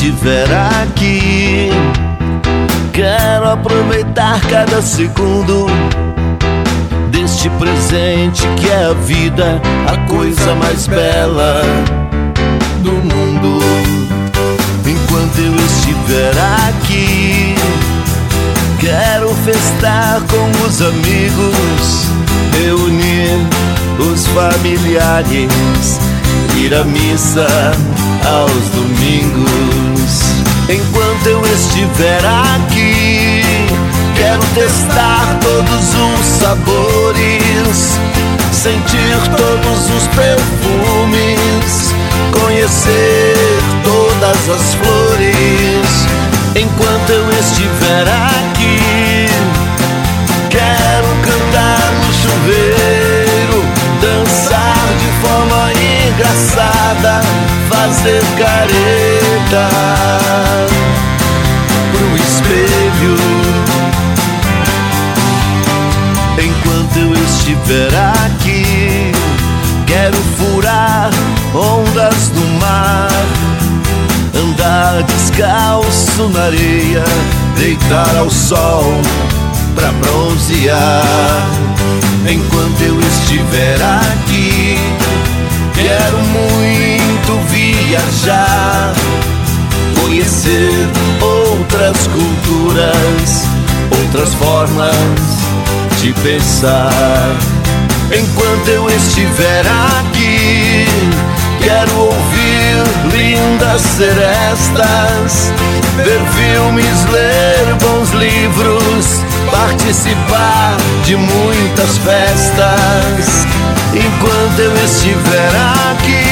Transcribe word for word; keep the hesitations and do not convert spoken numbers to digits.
estiver aqui, quero aproveitar cada segundo deste presente que é a vida, a coisa mais bela do mundo. Enquanto eu estiver aqui, quero festar com os amigos, reunir os familiares, ir à missa aos domingos. Enquanto eu estiver aqui, quero testar todos os sabores, sentir todos os perfumes, conhecer todas as flores. Enquanto eu estiver aqui, quero cantar no chuveiro, dançar de forma engraçada, fazer careta pro espelho. Enquanto eu estiver aqui, quero furar ondas do mar, andar descalço na areia, deitar ao sol pra bronzear. Enquanto eu estiver aqui, quero muito viajar, conhecer outras culturas, outras formas de pensar. Enquanto eu estiver aqui, quero ouvir lindas serestas, ver filmes, ler bons livros, participar de muitas festas. Enquanto eu estiver aqui,